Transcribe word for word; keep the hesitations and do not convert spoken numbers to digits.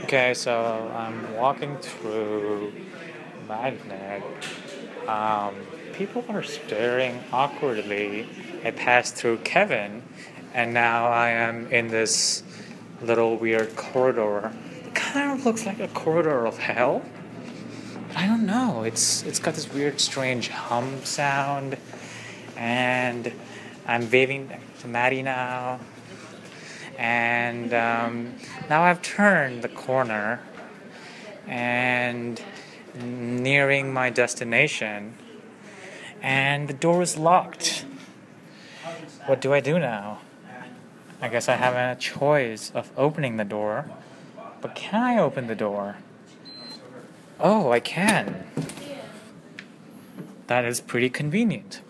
Okay, so I'm walking through Magnet. Um, People are staring awkwardly. I passed through Kevin, and now I am in this little weird corridor. It kind of looks like a corridor of hell. I don't know. It's it's got this weird, strange hum sound, and I'm waving to Maddie now. And um, now I've turned the corner and nearing my destination, and the door is locked. What do I do now? I guess I have a choice of opening the door, but can I open the door? Oh, I can. That is pretty convenient.